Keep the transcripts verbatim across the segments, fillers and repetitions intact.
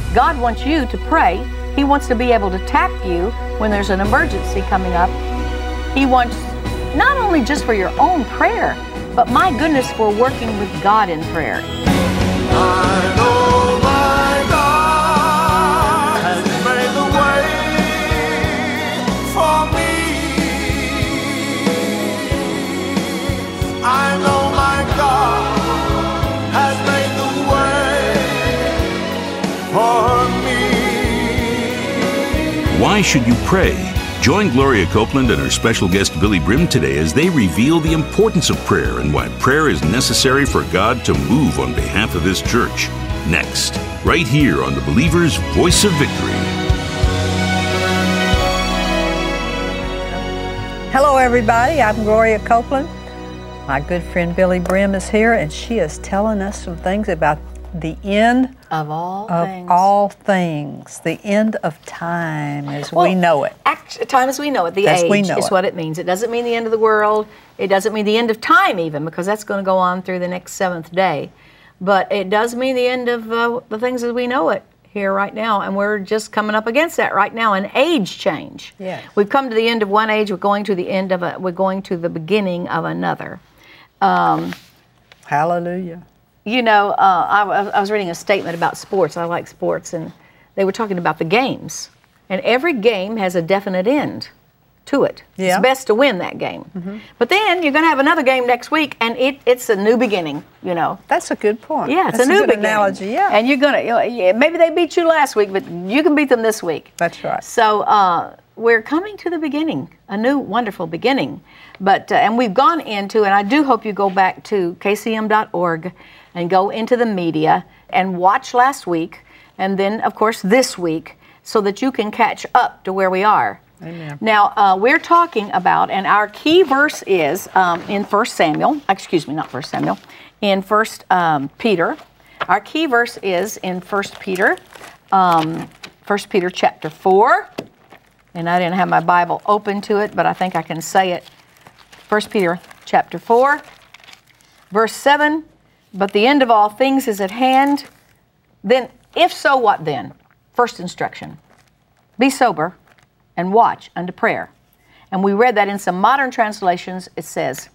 God wants you to pray. He wants to be able to tap you when there's an emergency coming up. He wants not only just for your own prayer, but my goodness, for working with God in prayer. I know my God has made the way for me. I know my God has made the way for me. Why should you pray? Join Gloria Copeland and her special guest Billy Brim today as they reveal the importance of prayer and why prayer is necessary for God to move on behalf of His church. Next, right here on the Believer's Voice of Victory. Hello, everybody. I'm Gloria Copeland. My good friend Billy Brim is here, and she is telling us some things about the end Of all of things. all things, the end of time as Well, we know it. Act, time as we know it, the As age we know is it. what it means. It doesn't mean the end of the world. It doesn't mean the end of time even, because that's going to go on through the next seventh day. But it does mean the end of uh, the things as we know it here right now, and we're just coming up against that right now, an age change. Yes. We've come to the end of one age, we're going to the end of a, we're going to the beginning of another. Um, Hallelujah. You know, uh, I, I was reading a statement about sports. I like sports, and they were talking about the games. And every game has a definite end to it. Yeah. It's best to win that game. Mm-hmm. But then you're going to have another game next week, and it, it's a new beginning, you know. That's a good point. Yeah, it's That's a new good beginning. analogy, yeah. And you're going to, you know, yeah, maybe they beat you last week, but you can beat them this week. That's right. So uh, we're coming to the beginning, a new wonderful beginning. But uh, and we've gone into, and I do hope you go back to K C M dot org and go into the media and watch last week, and then, of course, this week, so that you can catch up to where we are. Amen. Now, uh, we're talking about, and our key verse is um, in First Samuel, excuse me, not First Samuel, in First um, Peter. Our key verse is in First Peter, um, First Peter chapter four, and I didn't have my Bible open to it, but I think I can say it. First Peter chapter four, verse seven, but the end of all things is at hand. Then, if so, what then? First instruction, be sober and watch unto prayer. And we read that in some modern translations. It says,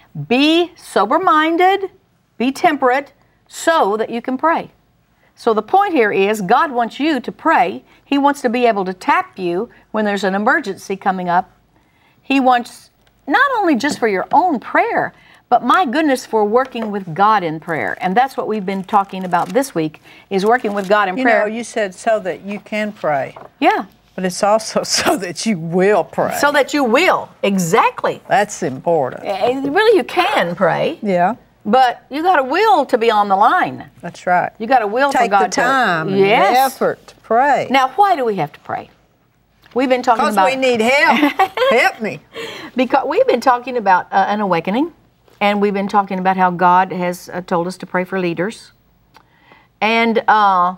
be sober-minded, be temperate, so that you can pray. So the point here is God wants you to pray. He wants to be able to tap you when there's an emergency coming up. He wants not only just for your own prayer, but my goodness, for working with God in prayer. And that's what we've been talking about this week, is working with God in You prayer. know, you said so that you can pray, Yeah. but it's also so that you will pray. So that you will. Exactly. That's important. And really, you can pray, Yeah, but you got a will to be on the line. that's right. You got a will Take for God the time to. and Yes. the effort to pray. Now, why do we have to pray? We've been talking Because about we need help. Help me. because we've been talking about uh, an awakening, and we've been talking about how God has uh, told us to pray for leaders. And uh,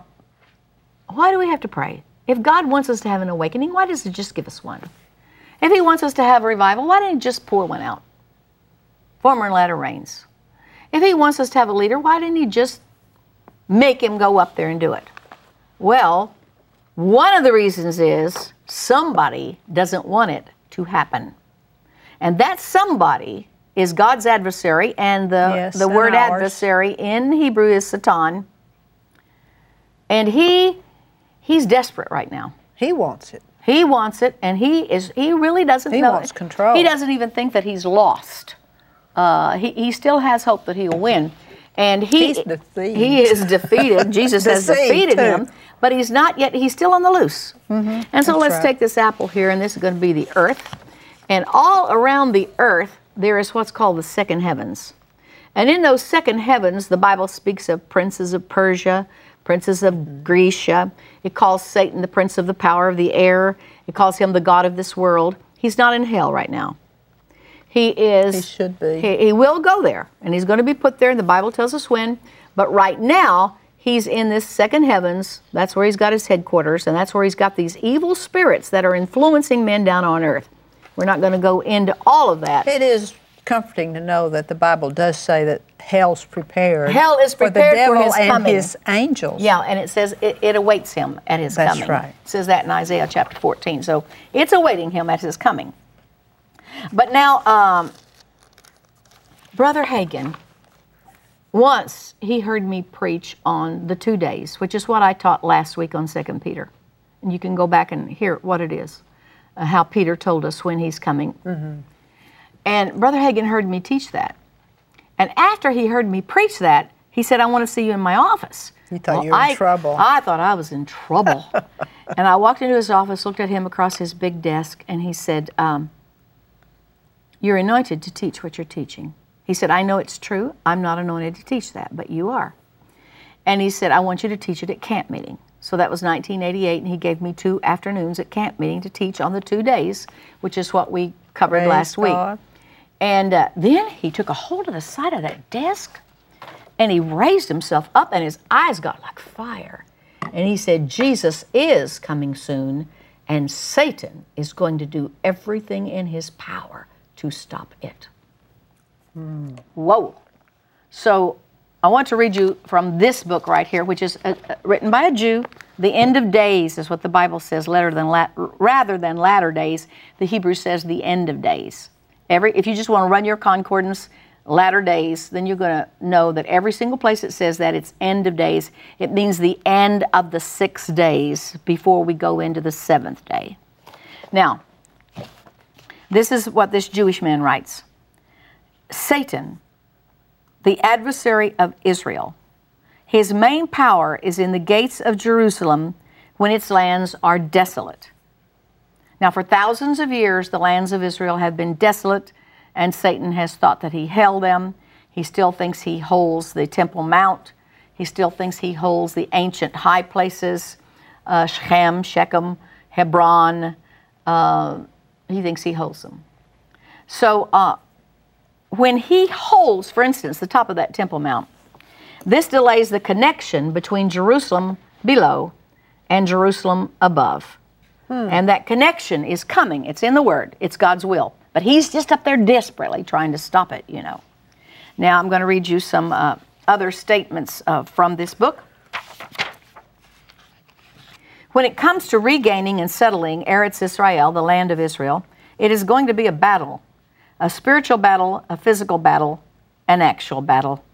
why do we have to pray? If God wants us to have an awakening, why does He just give us one? If He wants us to have a revival, why didn't He just pour one out? Former and latter rains. If He wants us to have a leader, why didn't He just make him go up there and do it? Well, one of the reasons is somebody doesn't want it to happen. And that somebody is God's adversary, and the, Yes, the and word ours. adversary in Hebrew is Satan. And he he's desperate right now. He wants it. He wants it, and he is he really doesn't He know. wants control. He doesn't even think that he's lost. Uh, he, he still has hope that he'll win. And he, He's defeated. he is defeated. Jesus has Deceived, defeated too. him, but he's not yet, he's still on the loose. Mm-hmm. And so That's let's right. take this apple here, and this is going to be the earth. And all around the earth, there is what's called the second heavens. And in those second heavens, the Bible speaks of princes of Persia, princes of Mm-hmm. Grecia. It calls Satan the prince of the power of the air. It calls him the god of this world. He's not in hell right now. He is. He should be. He, he will go there, and he's going to be put there, and the Bible tells us when. But right now, he's in this second heavens. That's where he's got his headquarters, and that's where he's got these evil spirits that are influencing men down on earth. We're not going to go into all of that. It is comforting to know that the Bible does say that hell's prepared. Hell is for the prepared for devil his and coming. his angels. Yeah, and it says it, it awaits him at his That's coming. right. It says that in Isaiah chapter fourteen. So it's awaiting him at his coming. But now, um, Brother Hagin, once he heard me preach on the two days, which is what I taught last week on Second Peter. And you can go back and hear what it is, uh, how Peter told us when he's coming. Mm-hmm. And Brother Hagin heard me teach that. And after he heard me preach that, he said, I want to see you in my office. You thought Well, you were I, in trouble. I thought I was in trouble. And I walked into his office, looked at him across his big desk, and he said, um, you're anointed to teach what you're teaching. He said, I know it's true. I'm not anointed to teach that, but you are. And he said, I want you to teach it at camp meeting. So that was nineteen eighty-eight, and he gave me two afternoons at camp meeting to teach on the two days, which is what we covered Praise last week. God. And uh, then he took a hold of the side of that desk, and he raised himself up, and his eyes got like fire. And he said, Jesus is coming soon, and Satan is going to do everything in his power to stop it. Mm. Whoa. So I want to read you from this book right here, which is uh, uh, written by a Jew. The end of days is what the Bible says, rather than, la- rather than latter days. The Hebrew says the end of days. Every, if you just want to run your concordance, latter days, then you're going to know that every single place it says that it's end of days, it means the end of the six days before we go into the seventh day. Now, this is what this Jewish man writes. Satan, the adversary of Israel, his main power is in the gates of Jerusalem when its lands are desolate. Now, for thousands of years, the lands of Israel have been desolate, and Satan has thought that he held them. He still thinks he holds the Temple Mount. He still thinks he holds the ancient high places, uh, Shechem, Shechem, Hebron. Uh, he thinks he holds them. So uh, when he holds, for instance, the top of that Temple Mount, this delays the connection between Jerusalem below and Jerusalem above. Hmm. And that connection is coming. It's in the Word. It's God's will. But he's just up there desperately trying to stop it, you know. Now I'm going to read you some uh, other statements uh, from this book. When it comes to regaining and settling Eretz Israel, the land of Israel, it is going to be a battle, a spiritual battle, a physical battle, an actual battle.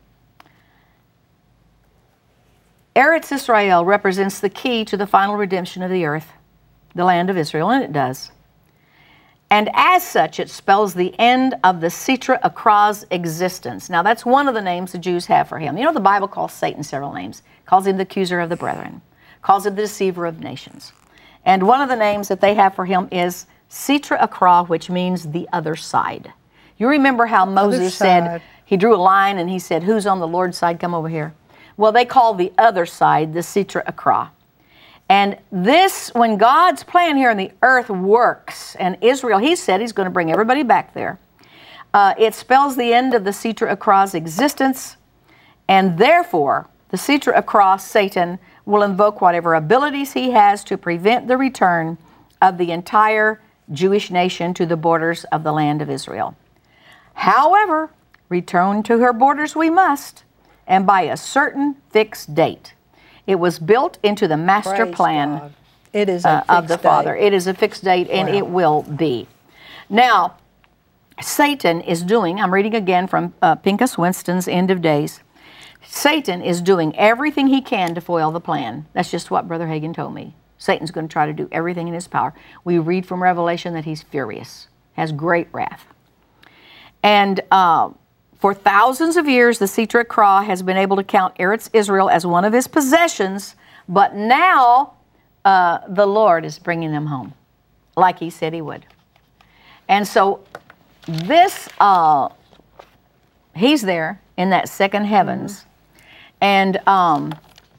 Eretz Israel represents the key to the final redemption of the earth, the land of Israel, and it does. And as such, it spells the end of the Sitra Achra's existence. Now, that's one of the names the Jews have for him. You know, the Bible calls Satan several names. Calls him the accuser of the brethren. Calls him the deceiver of nations. And one of the names that they have for him is Sitra Achra, which means the other side. You remember how Moses said, he drew a line and he said, who's on the Lord's side? Come over here. Well, they call the other side the Sitra Achra. And this, when God's plan here on the earth works, and Israel, he said he's going to bring everybody back there, uh, it spells the end of the Sitra Achra's existence, and therefore, the Sitra Achra, Satan, will invoke whatever abilities he has to prevent the return of the entire Jewish nation to the borders of the land of Israel. However, return to her borders we must, and by a certain fixed date. It was built into the master Praise plan God. It is a uh, of the fixed Father. date. It is a fixed date, and Wow. it will be. Now, Satan is doing, I'm reading again from uh, Pincus Winston's End of Days. Satan is doing everything he can to foil the plan. That's just what Brother Hagin told me. Satan's going to try to do everything in his power. We read from Revelation that he's furious, has great wrath. And uh, for thousands of years, the Sitra Achra has been able to count Eretz Israel as one of his possessions, but now uh, the Lord is bringing them home, like he said he would. And so this, uh, he's there in that second heavens, mm-hmm. and um,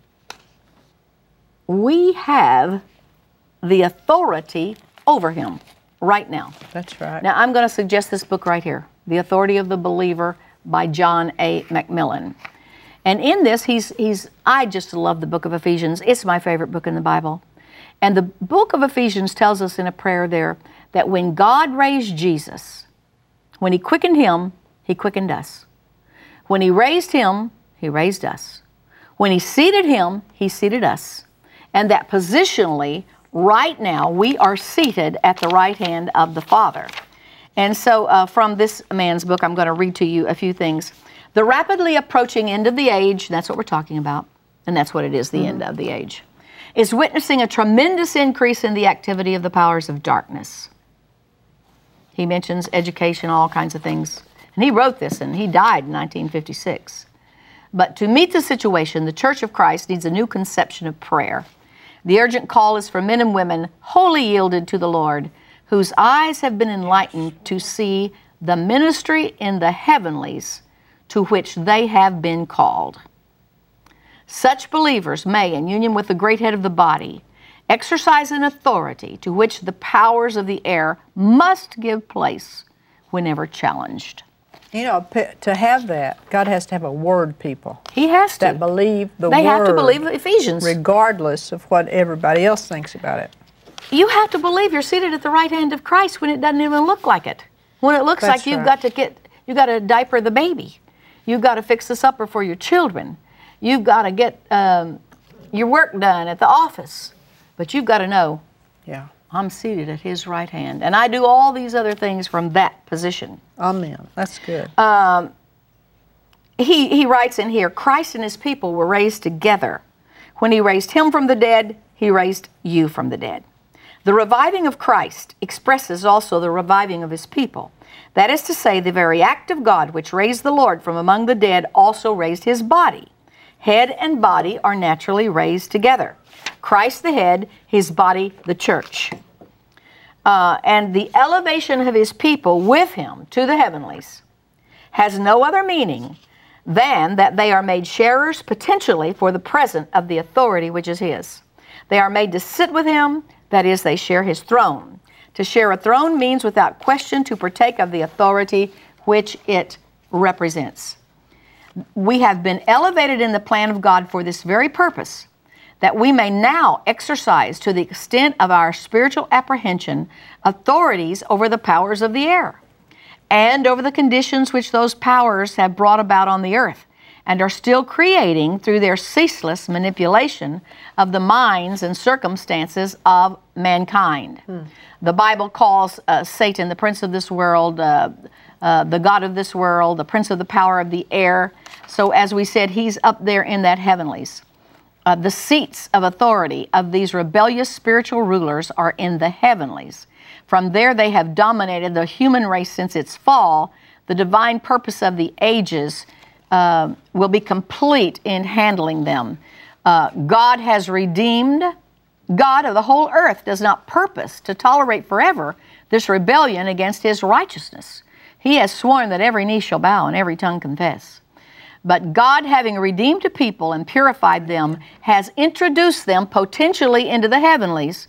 we have the authority over him right now. That's right. Now, I'm going to suggest this book right here, The Authority of the Believer by John A. McMillan. And in this, he's, he's, I just love the book of Ephesians. It's my favorite book in the Bible. And the book of Ephesians tells us in a prayer there that when God raised Jesus, when he quickened him, he quickened us. When he raised him, he raised us. When he seated him, he seated us. And that positionally, right now, we are seated at the right hand of the Father. And so uh, from this man's book, I'm going to read to you a few things. The rapidly approaching end of the age, that's what we're talking about, and that's what it is, the mm-hmm. end of the age, is witnessing a tremendous increase in the activity of the powers of darkness. He mentions education, all kinds of things. And he wrote this, and he died in nineteen fifty-six. But to meet the situation, the Church of Christ needs a new conception of prayer. The urgent call is for men and women wholly yielded to the Lord, whose eyes have been enlightened to see the ministry in the heavenlies to which they have been called. Such believers may, in union with the great head of the body, exercise an authority to which the powers of the air must give place whenever challenged. You know, to have that, God has to have a word people. He has to. That believe the they word. They have to believe Ephesians. Regardless of what everybody else thinks about it. You have to believe you're seated at the right hand of Christ when it doesn't even look like it. When it looks That's like you've right. got to get, you've got to diaper the baby. You've got to fix the supper for your children. You've got to get um, your work done at the office. But you've got to know, yeah, I'm seated at his right hand. And I do all these other things from that position. Amen. That's good. Um, he, he writes in here, Christ and his people were raised together. When he raised him from the dead, he raised you from the dead. The reviving of Christ expresses also the reviving of his people. That is to say, the very act of God which raised the Lord from among the dead also raised his body. Head and body are naturally raised together. Christ the head, his body the church. Uh, and the elevation of his people with him to the heavenlies has no other meaning than that they are made sharers potentially for the present of the authority which is his. They are made to sit with him, that is, they share his throne. To share a throne means without question to partake of the authority which it represents. We have been elevated in the plan of God for this very purpose, that we may now exercise to the extent of our spiritual apprehension authorities over the powers of the air and over the conditions which those powers have brought about on the earth and are still creating through their ceaseless manipulation of the minds and circumstances of mankind. Hmm. The Bible calls uh, Satan the prince of this world, uh, uh, the god of this world, the prince of the power of the air. So as we said, he's up there in that heavenlies. Uh, the seats of authority of these rebellious spiritual rulers are in the heavenlies. From there they have dominated the human race since its fall. The divine purpose of the ages uh, will be complete in handling them. Uh, God has redeemed. God of the whole earth does not purpose to tolerate forever this rebellion against his righteousness. He has sworn that every knee shall bow and every tongue confess. But God, having redeemed a people and purified them, has introduced them potentially into the heavenlies,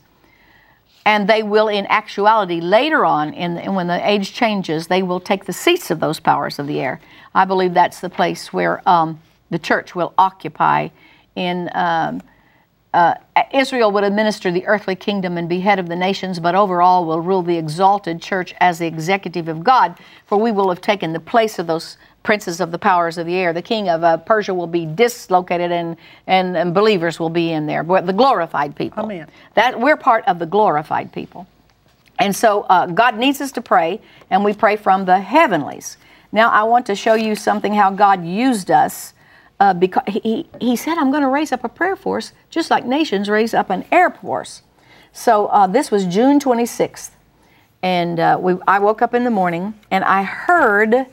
and they will in actuality later on, in, in when the age changes, they will take the seats of those powers of the air. I believe that's the place where um, the church will occupy in um, Uh, Israel would administer the earthly kingdom and be head of the nations, but overall will rule the exalted church as the executive of God, for we will have taken the place of those princes of the powers of the air. The king of uh, Persia will be dislocated, and, and, and believers will be in there, but the glorified people. Amen. That, we're part of the glorified people. And so uh, God needs us to pray, and we pray from the heavenlies. Now I want to show you something how God used us. Uh, because he, he said, I'm going to raise up a prayer force, just like nations raise up an air force. So uh, this was June twenty-sixth, and uh, we, I woke up in the morning, and I heard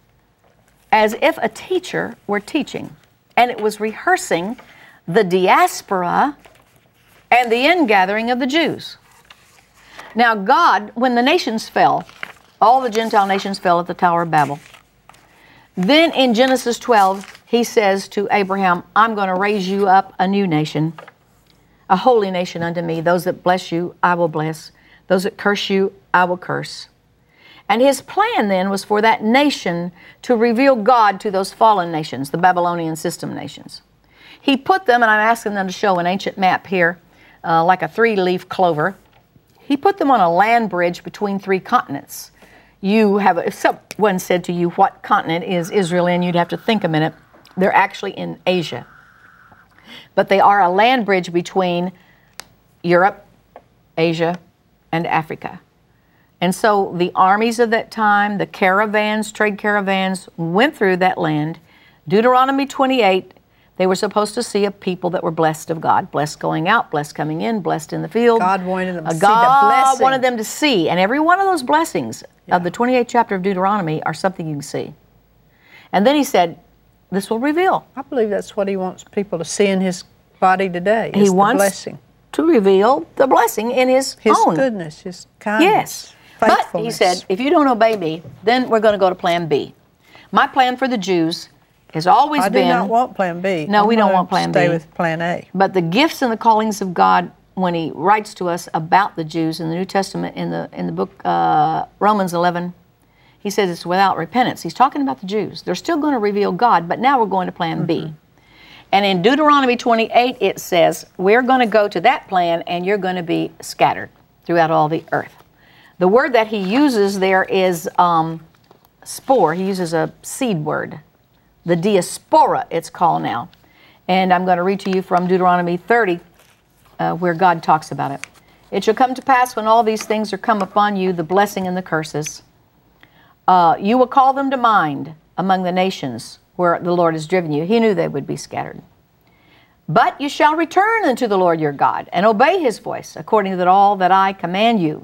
as if a teacher were teaching, and it was rehearsing the diaspora and the ingathering of the Jews. Now God, when the nations fell, all the Gentile nations fell at the Tower of Babel. Then in Genesis twelve, he says to Abraham, I'm going to raise you up a new nation, a holy nation unto me. Those that bless you, I will bless. Those that curse you, I will curse. And his plan then was for that nation to reveal God to those fallen nations, the Babylonian system nations. He put them, and I'm asking them to show an ancient map here, uh, like a three-leaf clover. He put them on a land bridge between three continents. you have, if someone said to you, what continent is Israel in, you'd have to think a minute. They're actually in Asia. But they are a land bridge between Europe, Asia, and Africa. And so the armies of that time, the caravans, trade caravans, went through that land. Deuteronomy twenty-eight, they were supposed to see a people that were blessed of God. Blessed going out, blessed coming in, blessed in the field. God wanted them to Uh, see the God blessing. wanted them to see. And every one of those blessings Yeah. of the twenty-eighth chapter of Deuteronomy are something you can see. And then he said, this will reveal. I believe that's what he wants people to see in his body today. He is the wants blessing. to reveal the blessing in his, His own. goodness, his kindness. Yes. But he faithfulness. said, if you don't obey me, then we're going to go to plan B. My plan for the Jews has always I been... do not want plan B. No, I'm we don't gonna want plan stay B. with plan A. But the gifts and the callings of God, when he writes to us about the Jews in the New Testament, in the in the book uh, Romans eleven, he says it's without repentance. He's talking about the Jews. They're still going to reveal God, but now we're going to plan Mm-hmm. B. And in Deuteronomy twenty-eight, it says, we're going to go to that plan and you're going to be scattered throughout all the earth. The word that he uses there is um, spore. He uses a seed word. The diaspora, it's called now. And I'm going to read to you from Deuteronomy thirty, uh, where God talks about it. It shall come to pass when all these things are come upon you, the blessing and the curses. Uh, you will call them to mind among the nations where the Lord has driven you. He knew they would be scattered. But you shall return unto the Lord your God and obey his voice according to all that I command you.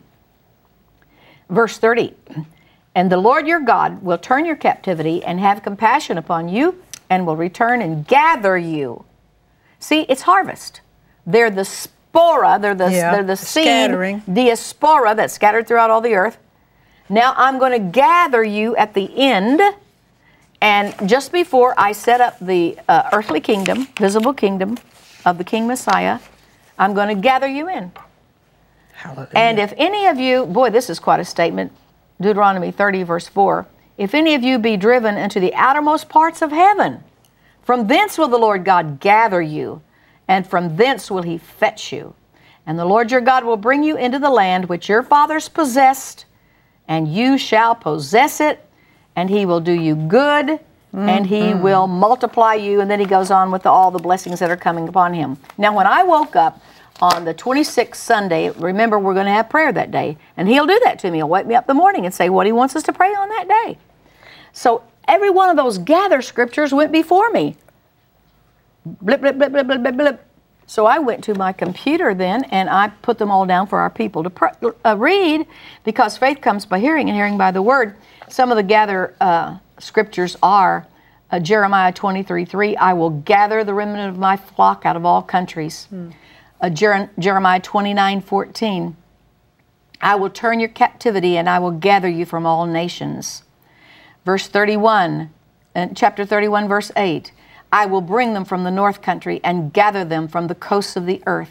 Verse thirty, and the Lord your God will turn your captivity and have compassion upon you and will return and gather you. See, it's harvest. They're the spora, they're the, Yeah, they're the seed, scattering. diaspora that's scattered throughout all the earth. Now I'm going to gather you at the end, and just before I set up the uh, earthly kingdom, visible kingdom of the King Messiah, I'm going to gather you in. Hallelujah. And if any of you, boy, this is quite a statement, Deuteronomy thirty, verse four, if any of you be driven into the outermost parts of heaven, from thence will the Lord God gather you, and from thence will he fetch you. And the Lord your God will bring you into the land which your fathers possessed, and you shall possess it, and he will do you good, mm-hmm. and he will multiply you. And then he goes on with the, all the blessings that are coming upon him. Now, when I woke up on the twenty-sixth Sunday, remember we're going to have prayer that day, and he'll do that to me. He'll wake me up in the morning and say what he wants us to pray on that day. So every one of those gather scriptures went before me. Blip, blip, blip, blip, blip, blip, blip. So I went to my computer then, and I put them all down for our people to pr- uh, read, because faith comes by hearing, and hearing by the word. Some of the gather uh, scriptures are uh, Jeremiah twenty-three three, I will gather the remnant of my flock out of all countries. Hmm. Uh, Jer- Jeremiah twenty-nine fourteen, I will turn your captivity and I will gather you from all nations. Verse thirty-one, uh, chapter thirty-one, verse eight, I will bring them from the north country and gather them from the coasts of the earth.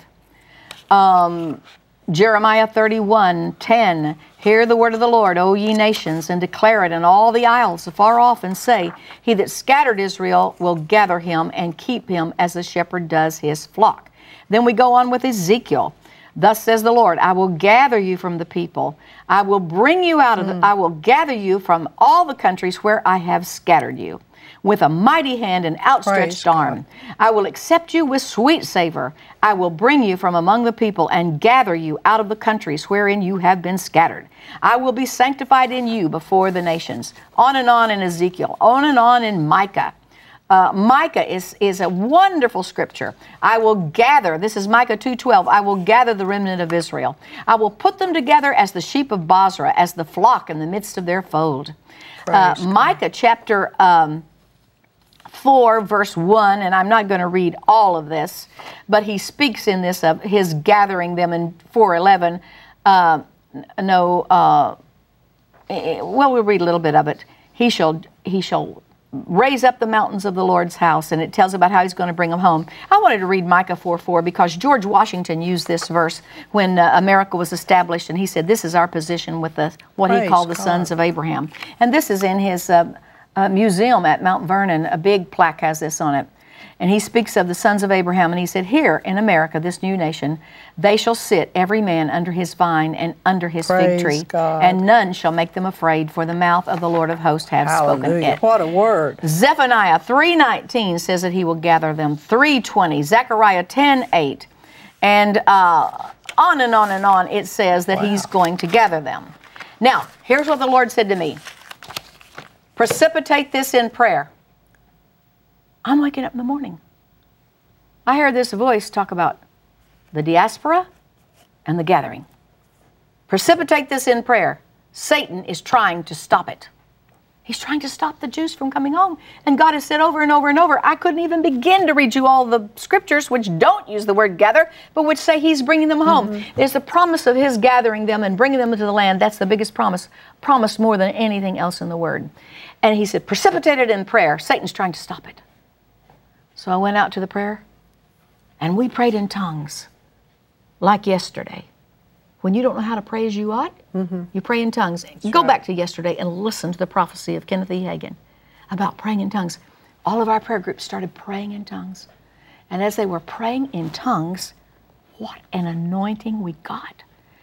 Um, Jeremiah thirty-one ten, hear the word of the Lord, O ye nations, and declare it in all the isles afar off, and say, he that scattered Israel will gather him and keep him as the shepherd does his flock. Then we go on with Ezekiel. Thus says the Lord, I will gather you from the people. I will bring you out of the, I will gather you from all the countries where I have scattered you. With a mighty hand and outstretched Praise arm. God. I will accept you with sweet savor. I will bring you from among the people and gather you out of the countries wherein you have been scattered. I will be sanctified in you before the nations. On and on in Ezekiel, on and on in Micah. Uh, Micah is, is a wonderful scripture. I will gather, this is Micah two twelve, I will gather the remnant of Israel. I will put them together as the sheep of Bozrah, as the flock in the midst of their fold. Uh, Micah chapter um, four, verse one, and I'm not going to read all of this, but he speaks in this of his gathering them in four eleven. Uh, no, uh, well, we'll read a little bit of it. He shall, he shall raise up the mountains of the Lord's house, and it tells about how he's going to bring them home. I wanted to read Micah four four because George Washington used this verse when uh, America was established, and he said, this is our position with the what Praise he called the God. sons of Abraham. And this is in his uh, uh, museum at Mount Vernon. A big plaque has this on it. And he speaks of the sons of Abraham, and he said, here in America, this new nation, they shall sit every man under his vine and under his Praise fig tree, God. and none shall make them afraid, for the mouth of the Lord of hosts hath spoken Hallelujah. it. What a word. Zephaniah three nineteen says that he will gather them. three twenty, Zechariah ten eight, and uh, on and on and on it says that Wow. he's going to gather them. Now, here's what the Lord said to me. Precipitate this in prayer. I'm waking up in the morning. I heard this voice talk about the diaspora and the gathering. Precipitate this in prayer. Satan is trying to stop it. He's trying to stop the Jews from coming home. And God has said over and over and over, I couldn't even begin to read you all the scriptures which don't use the word gather, but which say he's bringing them home. Mm-hmm. There's the promise of his gathering them and bringing them into the land. That's the biggest promise, promised more than anything else in the word. And he said, precipitate it in prayer. Satan's trying to stop it. So I went out to the prayer, and we prayed in tongues, like yesterday. When you don't know how to pray as you ought, mm-hmm. you pray in tongues. That's Go right. back to yesterday and listen to the prophecy of Kenneth E. Hagin about praying in tongues. All of our prayer groups started praying in tongues. And as they were praying in tongues, what an anointing we got.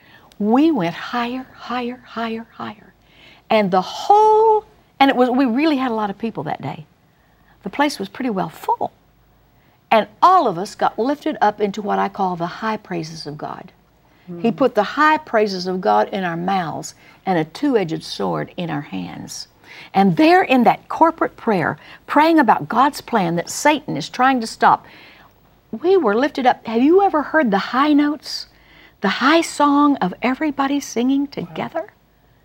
We went higher, higher, higher, higher. And the whole, and it was, we really had a lot of people that day. The place was pretty well full. And all of us got lifted up into what I call the high praises of God. Mm. He put the high praises of God in our mouths and a two-edged sword in our hands. And there in that corporate prayer, praying about God's plan that Satan is trying to stop, we were lifted up. Have you ever heard the high notes? The high song of everybody singing together? Wow.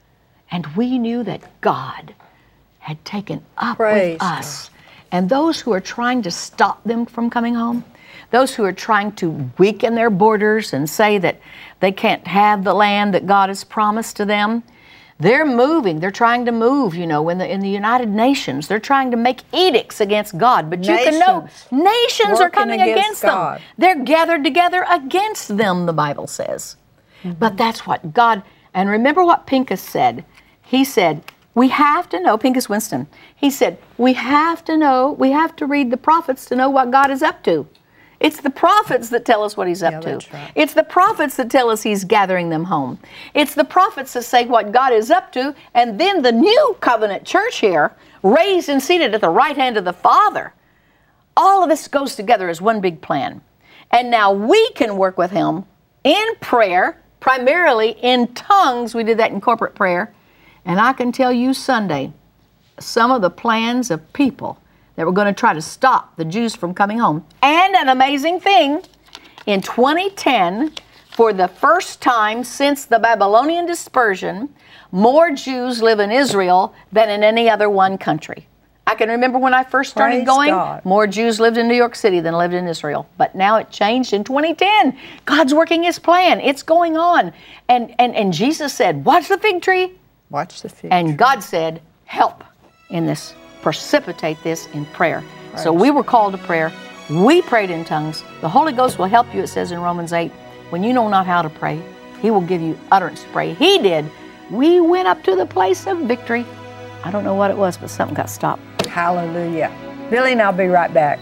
And we knew that God had taken up Praise with us. God. And those who are trying to stop them from coming home, those who are trying to weaken their borders and say that they can't have the land that God has promised to them, they're moving. They're trying to move, you know, in the in the United Nations. They're trying to make edicts against God. But nations. You can know nations are coming against, against them. They're gathered together against them, the Bible says. Mm-hmm. But that's what God, and remember what Pincus said. He said, we have to know, Pincus Winston, he said, we have to know, we have to read the prophets to know what God is up to. It's the prophets that tell us what he's up yeah, to. That's right. It's the prophets that tell us he's gathering them home. It's the prophets that say what God is up to, and then the new covenant church here, raised and seated at the right hand of the Father. All of this goes together as one big plan. And now we can work with him in prayer, primarily in tongues. We did that in corporate prayer. And I can tell you Sunday, some of the plans of people that were going to try to stop the Jews from coming home. And an amazing thing, in twenty ten, for the first time since the Babylonian dispersion, more Jews live in Israel than in any other one country. I can remember when I first started Praise going, God. More Jews lived in New York City than lived in Israel. But now it changed in twenty ten. God's working his plan. It's going on. And, and, and Jesus said, watch the fig tree. Watch the fig And tree. God said, help in this. Precipitate this in prayer. Praise So we were called to prayer. We prayed in tongues. The Holy Ghost will help you, it says in Romans eight. When you know not how to pray, he will give you utterance to pray. He did. We went up to the place of victory. I don't know what it was, but something got stopped. Hallelujah. Billy and I'll be right back.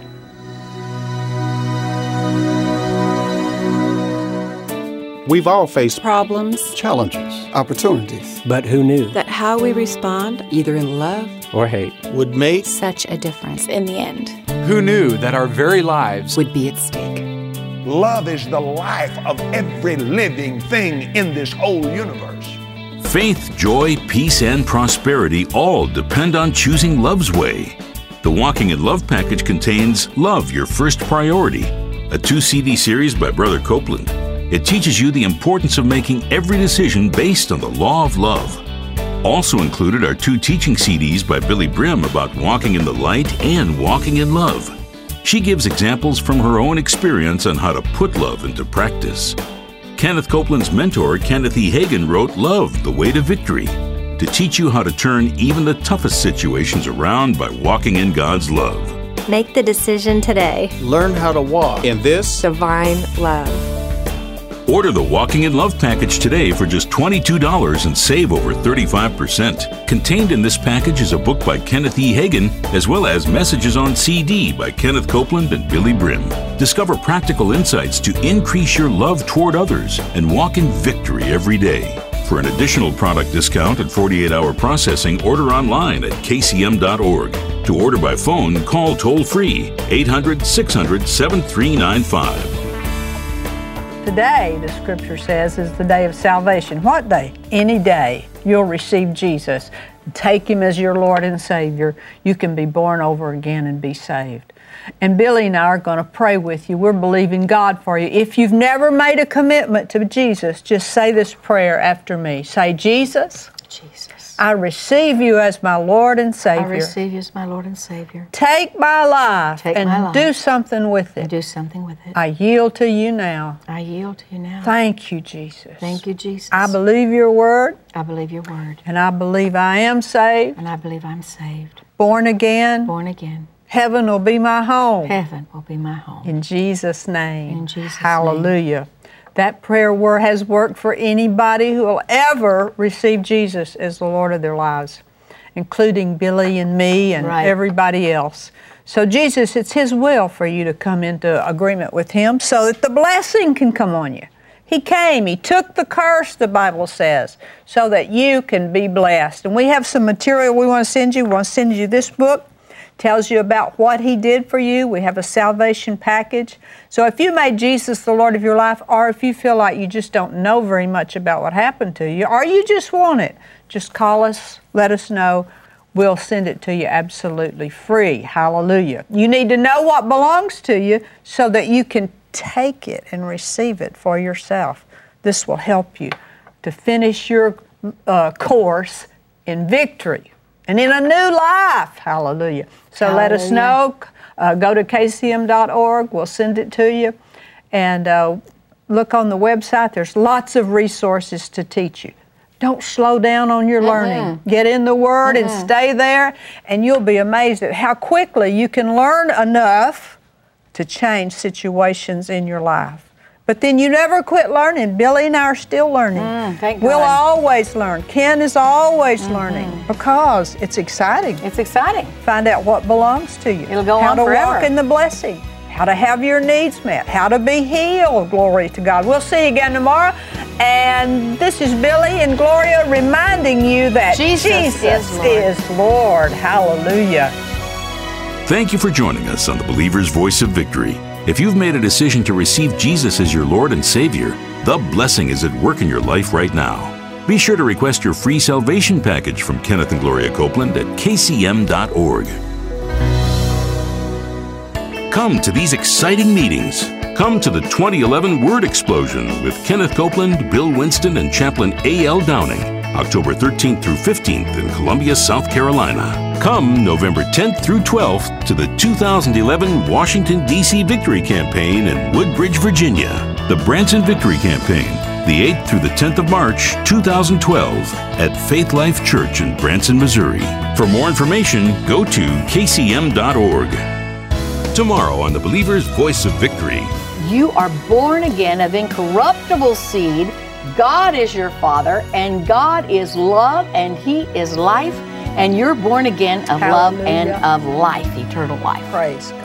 We've all faced problems, challenges, opportunities. but who knew that how we respond, either in love or hate Would make such a difference in the end Who knew that our very lives would be at stake? love is the life of every living thing in this whole universe. Faith, joy, peace, and prosperity all depend on choosing love's way. The Walking in Love package contains Love, Your First Priority, a two C D series by Brother Copeland. It teaches you the importance of making every decision based on the law of love. Also included are two teaching C Ds by Billy Brim about walking in the light and walking in love. She gives examples from her own experience on how to put love into practice. Kenneth Copeland's mentor, Kenneth E. Hagin, wrote Love, the Way to Victory, to teach you how to turn even the toughest situations around by walking in God's love. Make the decision today. learn how to walk in this Divine love. Order the Walking in Love package today for just twenty-two dollars and save over thirty-five percent. Contained in this package is a book by Kenneth E. Hagin, as well as messages on C D by Kenneth Copeland and Billy Brim. Discover practical insights to increase your love toward others and walk in victory every day. For an additional product discount and forty-eight hour processing, order online at k c m dot org. To order by phone, call toll-free eight hundred, six hundred, seven three nine five. Today, the scripture says, is the day of salvation. What day? Any day you'll receive Jesus. Take him as your Lord and Savior. You can be born over again and be saved. And Billy and I are going to pray with you. We're believing God for you. If you've never made a commitment to Jesus, just say this prayer after me. Say, Jesus, Jesus, I receive you as my Lord and Savior. I receive you as my Lord and Savior. Take my life Take and my life do something with and it. do something with it. I yield to you now. I yield to you now. Thank you, Jesus. Thank you, Jesus. I believe your word, I believe your word, and I believe I am saved, and I believe I'm saved, born again. born again. Heaven will be my home. Heaven will be my home. In Jesus' name. In Jesus' Hallelujah. That prayer word has worked for anybody who will ever receive Jesus as the Lord of their lives, including Billy and me and Right. everybody else. So Jesus, it's his will for you to come into agreement with him so that the blessing can come on you. He came, he took the curse, the Bible says, so that you can be blessed. And we have some material we want to send you. We want to send you this book. Tells you about what he did for you. We have a salvation package. So if you made Jesus the Lord of your life, or if you feel like you just don't know very much about what happened to you, or you just want it, just call us, let us know. We'll send it to you absolutely free. Hallelujah. You need to know what belongs to you so that you can take it and receive it for yourself. This will help you to finish your uh, course in victory and in a new life. Hallelujah. So Hallelujah. let us know. Uh, go to k c m dot org. We'll send it to you. And uh, look on the website. There's lots of resources to teach you. Don't slow down on your learning. Get in the Word and stay there, and you'll be amazed at how quickly you can learn enough to change situations in your life. But then you never quit learning. Billy and I are still learning. Mm, thank we'll God. always learn. Ken is always mm-hmm. learning because it's exciting. It's exciting. Find out what belongs to you. It'll go how on to forever. walk in the blessing. How to have your needs met. How to be healed. Glory to God. We'll see you again tomorrow. And this is Billy and Gloria reminding you that Jesus, Jesus is, Lord. is Lord. Hallelujah. Thank you for joining us on the Believer's Voice of Victory. If you've made a decision to receive Jesus as your Lord and Savior, the blessing is at work in your life right now. Be sure to request your free salvation package from Kenneth and Gloria Copeland at k c m dot org. Come to these exciting meetings. Come to the twenty eleven Word Explosion with Kenneth Copeland, Bill Winston, and Chaplain A L Downing, October thirteenth through fifteenth in Columbia, South Carolina. Come November tenth through twelfth to the two thousand eleven Washington, D C Victory Campaign in Woodbridge, Virginia. The Branson Victory Campaign, the eighth through the tenth of March, two thousand twelve, at Faith Life Church in Branson, Missouri. For more information, go to k c m dot org. Tomorrow on the Believer's Voice of Victory. You are born again of incorruptible seed. God is your Father, and God is love, and He is life, and you're born again of Hallelujah. love and of life, eternal life. Praise God.